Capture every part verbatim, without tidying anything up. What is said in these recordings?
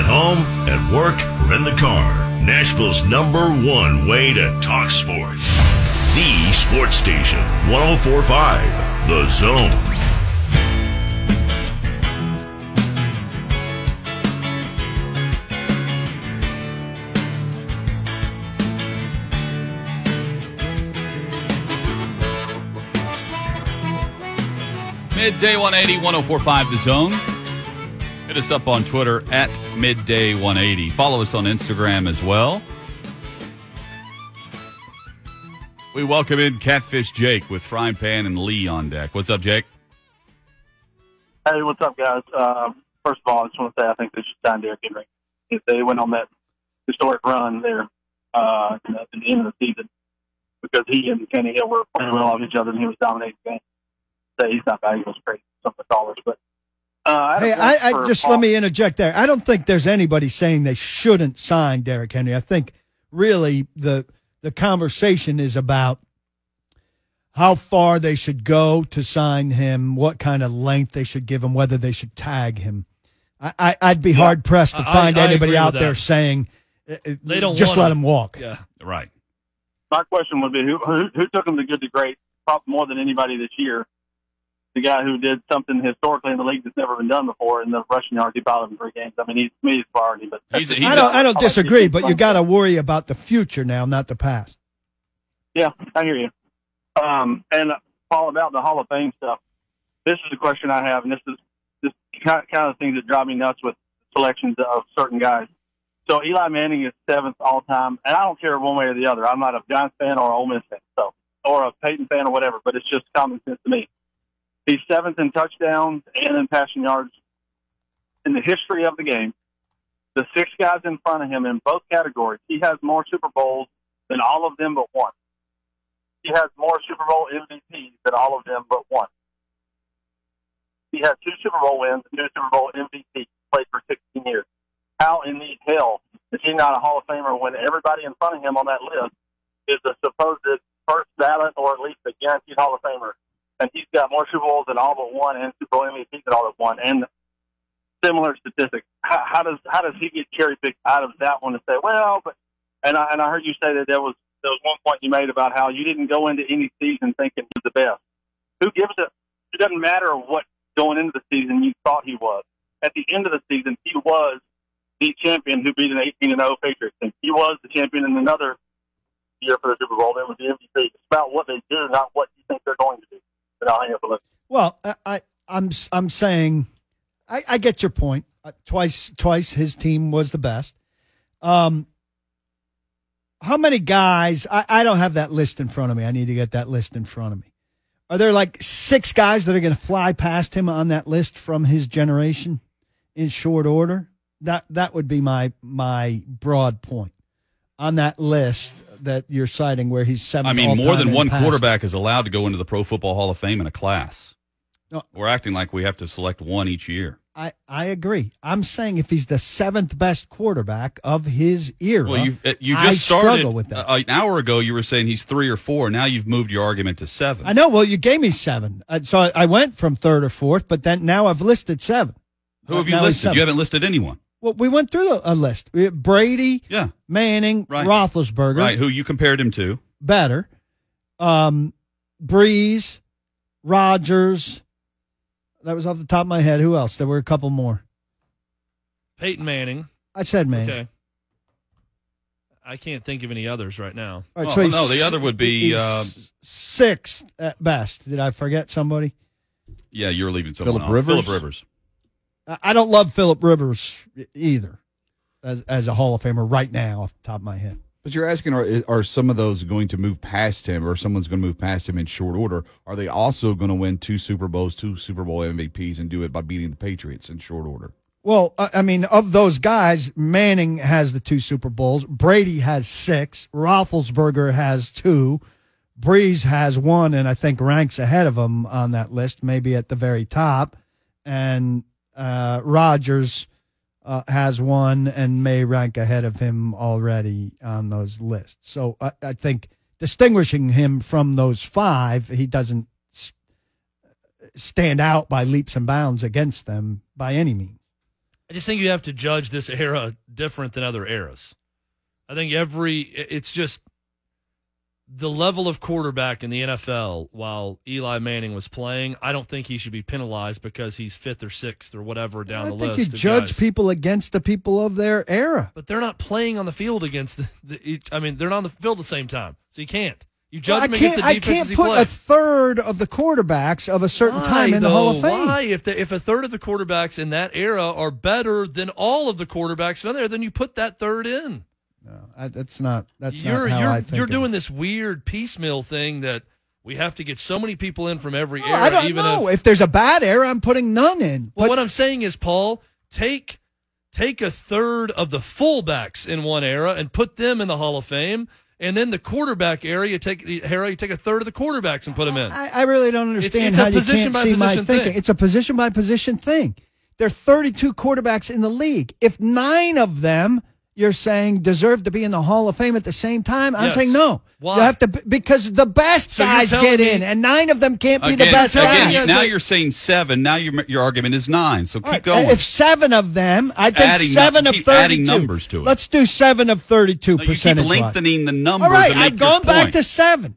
At home, at work, or in the car, Nashville's number one way to talk sports. The Sports Station, one oh four point five, The Zone. Midday one eighty, one oh four point five The Zone. Hit us up on Twitter at Midday one eighty. Follow us on Instagram as well. We welcome in Catfish Jake with Frying Pan and Lee on deck. What's up, Jake? Hey, what's up, guys? Uh, first of all, I just want to say I think they should sign Derrick Henry. If they went on that historic run there uh, at the end of the season, because he and Kenny Hill were playing well off each other and he was dominating the game. Say he's not valuable as great some of the dollars, but uh, I hey, I, I just Paul. let me interject there. I don't think there's anybody saying they shouldn't sign Derrick Henry. I think really the the conversation is about how far they should go to sign him, what kind of length they should give him, whether they should tag him. I, I, I'd be yeah, hard pressed to find I, I anybody out there saying they don't just let him, him walk. Yeah, right. My question would be who who, who took him to good to great, probably more than anybody this year. The guy who did something historically in the league that's never been done before in the rushing yards he piled in three games. I mean, he's to me he's priority, but he's, he's I don't, I don't disagree, but you got to worry about the future now, not the past. Yeah, I hear you. Um, and Paul, about the Hall of Fame stuff, this is a question I have, and this is this kind of things that drive me nuts with selections of certain guys. So Eli Manning is seventh all time, and I don't care one way or the other. I'm not a Giants fan or an Ole Miss fan, so or a Peyton fan or whatever, but it's just common sense to me. He's seventh in touchdowns and in passing yards in the history of the game. The six guys in front of him in both categories, he has more Super Bowls than all of them but one. He has more Super Bowl M V Ps than all of them but one. He has two Super Bowl wins and two Super Bowl M V Ps, played for sixteen years. How in the hell is he not a Hall of Famer when everybody in front of him on that list is a supposed first ballot or at least a guaranteed Hall of Famer? And he's got more Super Bowls than all but one, and Super Bowl M V Ps than all but one, and similar statistics. How, how does how does he get cherry picked out of that one to say, well, but and I and I heard you say that there was there was one point you made about how you didn't go into any season thinking he was the best. Who gives it? It doesn't matter what going into the season you thought he was. At the end of the season, he was the champion who beat an eighteen and oh Patriots team. He was the champion in another year for the Super Bowl. That was the M V P. It's about what they do, not what you think they're going to do. Well, I, I'm I'm saying I, I get your point. Uh, twice twice his team was the best. Um, how many guys? I, I don't have that list in front of me. I need to get that list in front of me. Are there like six guys that are going to fly past him on that list from his generation in short order? That that would be my my broad point on that list that you're citing where he's seventh. I mean, more than one quarterback is allowed to go into the Pro Football Hall of Fame in a class. No, we're acting like we have to select one each year. I, I agree. I'm saying if he's the seventh best quarterback of his era, well, you you just I started struggle with that. Uh, an hour ago. You were saying he's three or four. Now you've moved your argument to seven. I know. Well, you gave me seven, uh, so I, I went from third or fourth, but then now I've listed seven. Who have you now listed? You haven't listed anyone. Well, we went through a, a list. We had Brady, yeah, Manning, right. Roethlisberger, right? Who you compared him to? Better, um, Breeze, Rodgers. That was off the top of my head. Who else? There were a couple more. Peyton Manning. I said Manning. Okay. I can't think of any others right now. All right, oh, so no, the other would be uh, sixth at best. Did I forget somebody? Yeah, you're leaving someone Phillip off. Rivers? Phillip Rivers. I don't love Phillip Rivers either as as a Hall of Famer right now off the top of my head. But you're asking, are, are some of those going to move past him, or someone's going to move past him in short order? Are they also going to win two Super Bowls, two Super Bowl M V Ps, and do it by beating the Patriots in short order? Well, I mean, of those guys, Manning has the two Super Bowls. Brady has six. Roethlisberger has two. Breeze has one, and I think ranks ahead of him on that list, maybe at the very top. And uh, Rodgers uh, has one and may rank ahead of him already on those lists. So I, I think distinguishing him from those five, he doesn't stand out by leaps and bounds against them by any means. I just think you have to judge this era different than other eras. I think every it's just the level of quarterback in the N F L while Eli Manning was playing. I don't think he should be penalized because he's fifth or sixth or whatever down I the think list. you judge guys. people against the people of their era. But they're not playing on the field against the, the each, I mean, they're not on the field at the same time, so you can't. You judge Well, I them against can't, the I defenses can't he put plays. a third of the quarterbacks of a certain Why, time in the Hall of though? Fame. Why? If the, if a third of the quarterbacks in that era are better than all of the quarterbacks in there, then you put that third in. No, I, that's not. That's you're not how you're I think. you're of doing it. this weird piecemeal thing that we have to get so many people in from every No, era. I don't even know. if, If there's a bad era, I'm putting none in. well, But what I'm saying is, Paul, take take a third of the fullbacks in one era and put them in the Hall of Fame, and then the quarterback era, you take era, you take a third of the quarterbacks and put them in. I, I really don't understand it's a how you position can't by see my position thinking. thing. It's a position by position thing. There are thirty-two quarterbacks in the league. If nine of them you're saying deserve to be in the Hall of Fame at the same time, I'm Yes. saying no. Why? You have to because the best So you're guys telling get me- in, and nine of them can't be Again, the best again, guys. you- guys. now Like- you're saying seven. Now your your argument is nine. So keep All right, going. If seven of them, I think Adding seven nu- of keep thirty-two. adding numbers to it. Let's do seven of thirty-two No, you keep percentage. lengthening the numbers. All right, to make I've your gone back point. to seven.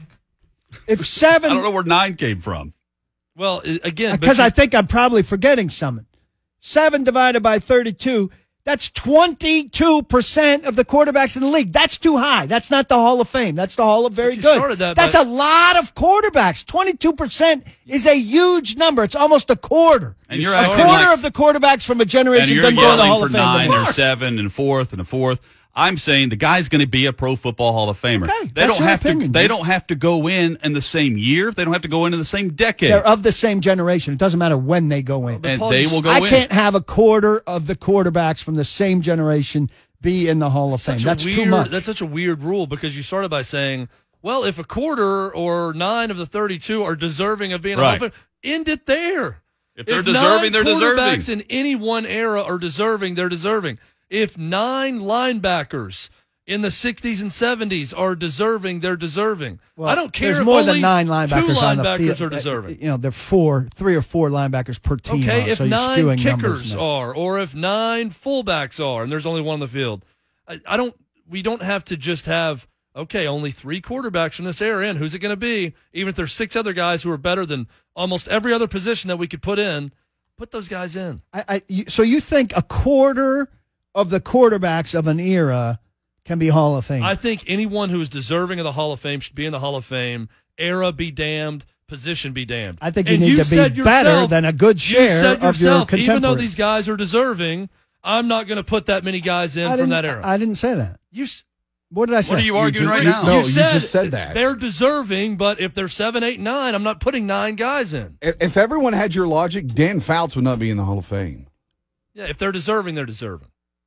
If I seven, don't know where nine came from. Well, i- again, but because you- I think I'm probably forgetting something. Seven divided by thirty-two, that's twenty-two percent of the quarterbacks in the league. That's too high. That's not the Hall of Fame. That's the Hall of Very you Good. started that that's by- a lot of quarterbacks. twenty-two percent is a huge number. It's almost a quarter. And you're a acting quarter like- of the quarterbacks from a And generation you're doesn't go in the Hall yelling of for Fame. nine Mark. or seven and a fourth and a fourth. I'm saying the guy's going to be a Pro Football Hall of Famer. Okay, they that's don't your have opinion, to. They dude. don't have to go in in the same year. They don't have to go in in the same decade. They're of the same generation. It doesn't matter when they go in. and Paul, they you- will go I in. can't have a quarter of the quarterbacks from the same generation be in the Hall of Fame. Such a That's weird, too much. That's such a weird rule because you started by saying, well, if a quarter or nine of the thirty-two are deserving of being a Hall of Right. Fame, end it there. If they're If deserving, nine they're quarterbacks deserving. in any one era are deserving, they're deserving. If nine linebackers in the sixties and seventies are deserving, they're deserving. I don't care There's if more only than nine linebackers two on the linebackers field. are deserving. You know, there are four, three or four linebackers per team. Okay, are, if so you're nine skewing numbers kickers now. are, or if nine fullbacks are, and there's only one on the field, I, I don't. We don't have to just have okay, only three quarterbacks from this era in. Who's it going to be? Even if there's six other guys who are better than almost every other position that we could put in, put those guys in. I, I, you, so you think a quarter of the quarterbacks of an era can be Hall of Fame? I think anyone who is deserving of the Hall of Fame should be in the Hall of Fame. Era be damned. Position be damned. I think you And need to said be better yourself- than a good you share said of your yourself, Even though contemporaries. these guys are deserving, I'm not going to put that many guys in I from didn't- that era. I didn't say that. you. s- What did I say? What are you arguing ju- right you- now? no, you you said just said that. they're deserving, but if they're seven, eight, nine, I'm not putting nine guys in. If, if everyone had your logic, Dan Fouts would not be in the Hall of Fame. Yeah, if they're deserving, they're deserving.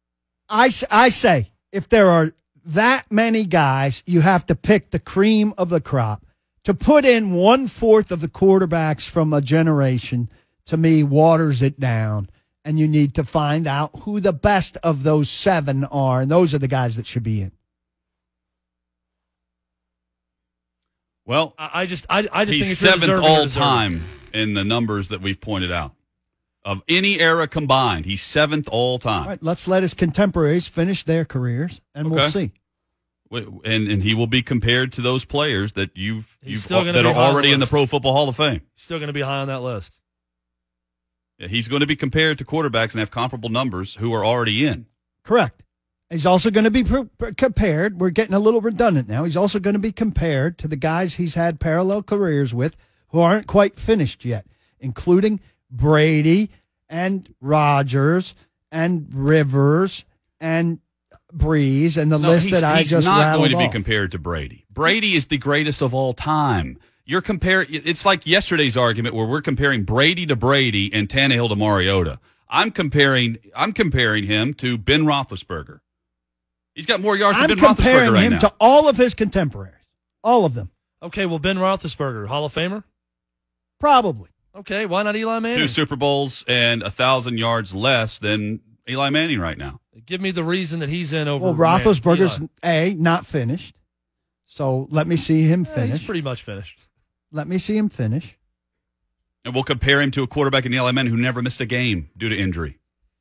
I, s- I say if there are that many guys, you have to pick the cream of the crop. To put in one fourth of the quarterbacks from a generation, to me, waters it down. And you need to find out who the best of those seven are. And those are the guys that should be in. Well, I, I just, I, I just he's think it's you're seventh deserving, you're all deserving. time in the numbers that we've pointed out. Of any era combined, he's seventh all time. All right, let's let his contemporaries finish their careers, and we'll Okay. see. W- And and he will be compared to those players that you've, He's you've still gonna that be are high on the already in the list. Pro Football Hall of Fame. Still going to be high on that list. Yeah, he's going to be compared to quarterbacks and have comparable numbers who are already in. Correct. He's also going to be pr- pr- compared. We're getting a little redundant now. He's also going to be compared to the guys he's had parallel careers with who aren't quite finished yet, including Brady and Rodgers and Rivers and Breeze and the No, list he's, that I he's just not rattled going to be off. compared to Brady. Brady is the greatest of all time. You're comparing. It's like yesterday's argument where we're comparing Brady to Brady and Tannehill to Mariota. I'm comparing. I'm comparing him to Ben Roethlisberger. He's got more yards I'm than Ben Roethlisberger comparing right him now. to all of his contemporaries, all of them, Okay, well, Ben Roethlisberger, Hall of Famer? probably. Okay, why not Eli Manning? Two Super Bowls and a thousand yards less than Eli Manning right now. Give me the reason that he's in over Well, Manning. Roethlisberger's Eli. A, not finished. So let me see him Eh, finish. He's pretty much finished. Let me see him finish. And we'll compare him to a quarterback in Eli Manning who never missed a game due to injury.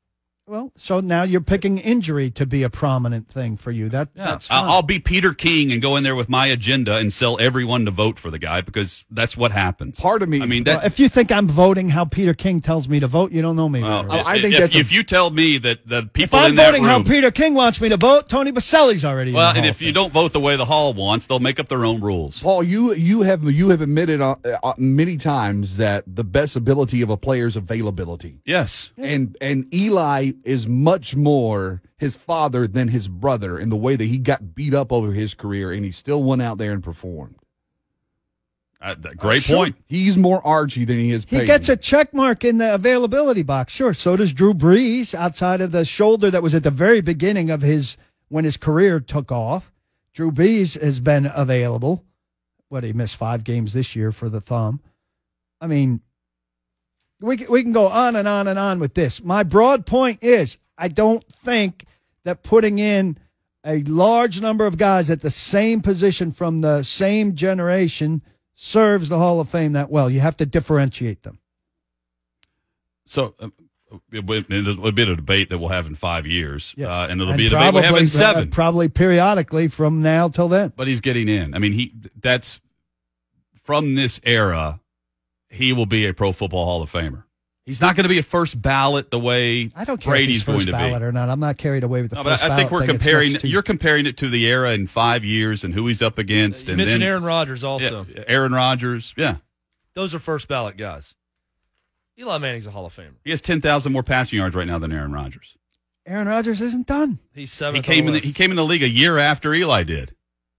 Well, so now you're picking injury to be a prominent thing for you. That Yeah. that's fine. I'll I'll be Peter King and go in there with my agenda and sell everyone to vote for the guy because that's what happens. Part of me- I mean, Well, that. if you think I'm voting how Peter King tells me to vote, you don't know me. well, very well. I- I think if, that's a- if you tell me that the If people I'm in that voting how room, Peter King wants me to vote, Tony Baselli's already. well, in the and Hall if of you Fame. don't vote the way the hall wants, they'll make up their own rules. Paul, you you have you have admitted uh, uh, many times that the best ability of a player is availability, Yes. and and Eli is much more his father than his brother in the way that he got beat up over his career, and he still went out there and performed. Uh, th- great sure. point. He's more Archie than he is. He Peyton. gets a check mark in the availability box. Sure. So does Drew Brees outside of the shoulder that was at the very beginning of his when his career took off. Drew Brees has been available. What, he missed five games this year for the thumb. I mean, we can, we can go on and on and on with this. My broad point is I don't think that putting in a large number of guys at the same position from the same generation serves the Hall of Fame that well. You have to differentiate them. So uh, it will it'll be a debate that we'll have in five years, Yes. uh, and it'll And be a debate we'll have probably- in seven. uh, Probably periodically from now till then. But he's getting in. I mean, he that's from this era. He will be a Pro Football Hall of Famer. He's not going to be a first ballot the way I don't care Brady's if he's first going to ballot be. or not. I'm not carried away with the No, first but I, I think ballot we're thing. It's comparing. much too- You're comparing it to the era in five years and who he's up against. You and mentioned then, Aaron Rodgers also. Yeah, Aaron Rodgers. Yeah, Those are first ballot guys. Eli Manning's a Hall of Famer. he has ten thousand more passing yards right now than Aaron Rodgers. Aaron Rodgers isn't done. He's He seventh. came on in. the The, he list. came in the league a year after Eli did.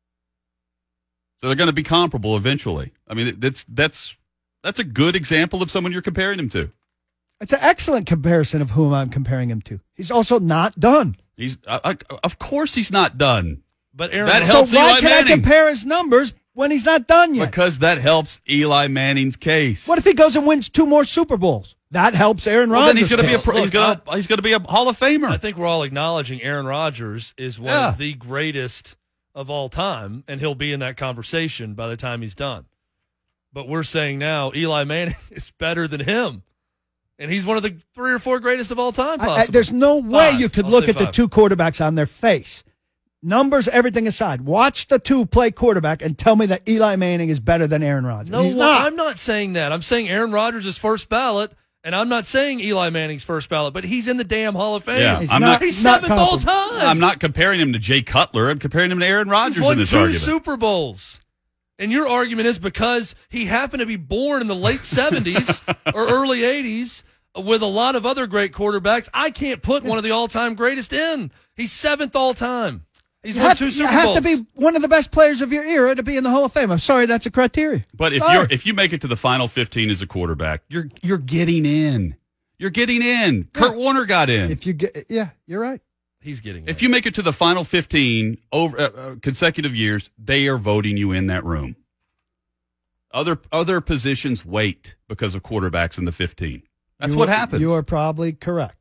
So they're going to be comparable eventually. I mean, that's that's that's a good example of someone you're comparing him to. It's an excellent comparison of whom I'm comparing him to. He's also not done. He's uh, uh, of course he's not done But Aaron That Rodgers- helps so why Eli can Manning. I compare his numbers when he's not done yet? because that helps Eli Manning's case. What if he goes and wins two more Super Bowls? That helps Aaron well, Rodgers. then he's going to be a case. pro, he's Look, going to he's going to be a Hall of Famer. I think we're all acknowledging Aaron Rodgers is one Yeah. of the greatest of all time, and he'll be in that conversation by the time he's done. But we're saying now Eli Manning is better than him, and he's one of the three or four greatest of all time. I- I- Possibly. there's no way Five. you could I'll look say at the five. two quarterbacks on their face. Numbers, everything aside. Watch the two play quarterback and tell me that Eli Manning is better than Aaron Rodgers. No, he's well, not. I'm not saying that. I'm saying Aaron Rodgers is first ballot, and I'm not saying Eli Manning's first ballot, but he's in the damn Hall of Fame. Yeah, He's I'm not- not- He's not seventh all comparable. time. I'm not comparing him to Jay Cutler. I'm comparing him to Aaron Rodgers He's won in this two argument. Super Bowls. And your argument is because he happened to be born in the late seventies or early eighties with a lot of other great quarterbacks, I can't put one of the all-time greatest in. He's seventh all-time. He's You won have, two to, Super you have Bowls. to be one of the best players of your era to be in the Hall of Fame. I'm sorry, that's a criteria. But if Sorry. you're if you make it to the final fifteen as a quarterback, you're you're getting in. You're getting in. Kurt Warner got in. If you get, yeah, you're right. He's getting If it. you make it to the final fifteen over uh, uh, consecutive years, they are voting you in that room. Other other positions wait because of quarterbacks in the fifteen. That's You what are- happens. You are probably correct.